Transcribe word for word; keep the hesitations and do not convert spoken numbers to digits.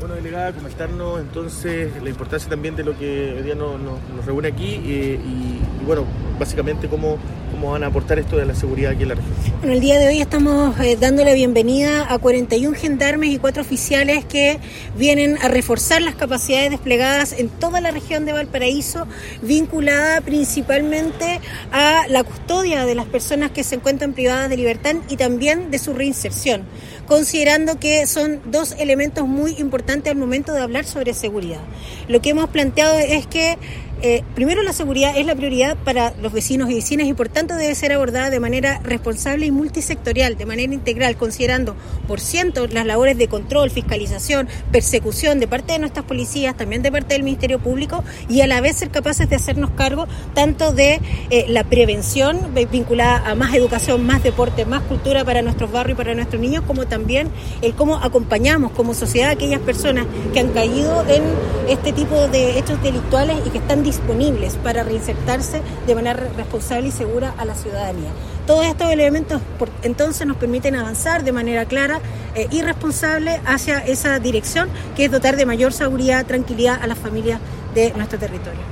Bueno, delegada, comentarnos entonces la importancia también de lo que hoy día nos, nos, nos reúne aquí eh, y, y bueno, básicamente cómo, cómo van a aportar esto de la seguridad aquí en la región. Bueno, el día de hoy estamos eh, dando la bienvenida a cuarenta y uno gendarmes y cuatro oficiales que vienen a reforzar las capacidades desplegadas en toda la región de Valparaíso, vinculada principalmente a la custodia de las personas que se encuentran privadas de libertad y también de su reinserción, considerando que son dos elementos muy importantes al momento de hablar sobre seguridad. Lo que hemos planteado es que Eh, primero, la seguridad es la prioridad para los vecinos y vecinas y por tanto debe ser abordada de manera responsable y multisectorial, de manera integral, considerando por ciento las labores de control, fiscalización, persecución de parte de nuestras policías, también de parte del Ministerio Público, y a la vez ser capaces de hacernos cargo tanto de eh, la prevención vinculada a más educación, más deporte, más cultura para nuestros barrios y para nuestros niños, como también el cómo acompañamos como sociedad a aquellas personas que han caído en este tipo de hechos delictuales y que están disponibles para reinsertarse de manera responsable y segura a la ciudadanía. Todos estos elementos por, entonces nos permiten avanzar de manera clara eh, y responsable hacia esa dirección que es dotar de mayor seguridad, tranquilidad a las familias de nuestro territorio.